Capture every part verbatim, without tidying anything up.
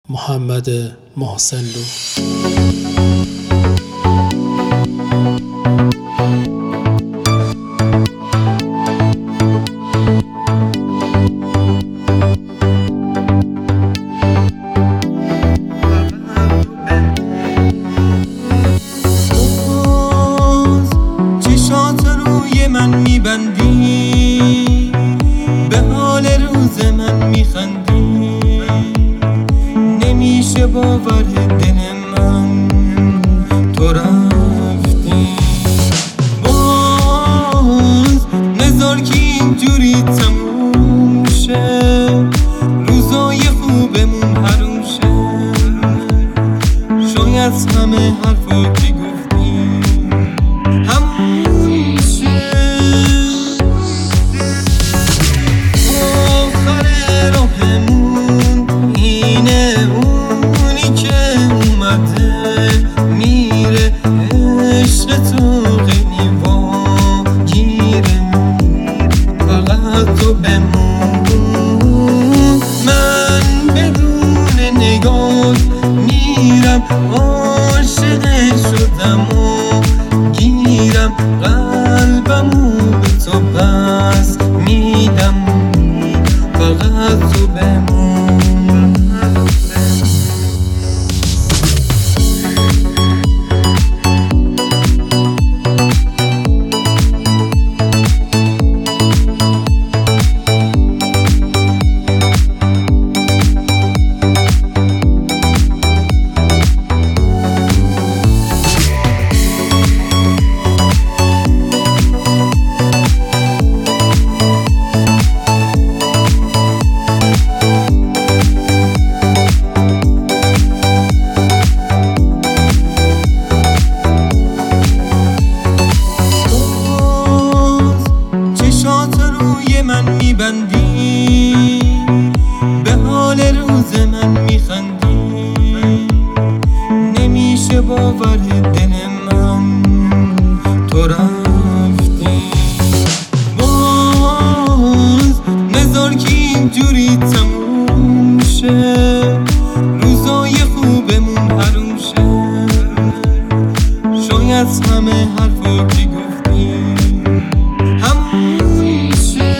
محمد محسنلو. چشات روی من میبندی، به حال روز من میخندی، نمیشه باور دل من تو رفتی. باز نذار که اینجوری تموم شه، روزای خوبمون حروم شه. شاید همه حرفا که گفتی همون شه. آخر راهمون اینه، اونی که اومده میره، عشق تو خیلی واگیره، فقط تو بمون. من بدون نگاه میرم، عاشق شدم و گیرم، قلبمو به تو پس میدم، فقط تو بمون. من میبندی، به حال روز من میخندی، نمیشه باور دل من تو رفتی. باز نذار که اینجوری تموم شه، روزای خوبمون حروم شه. شاید همه حرفا که گفتی همون شه.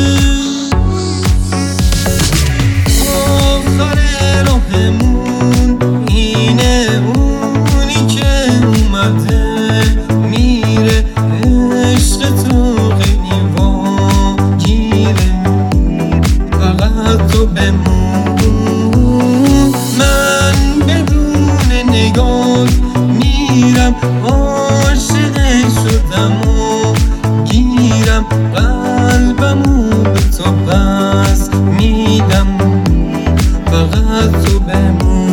اینه، اونی که اومده میره، عشق تو خیلی واگیره، فقط تو بمون. من بدون نگاه میرم، عاشق شدم و گیرم، قلبمو به تو پس میدم، فقط تو بمون.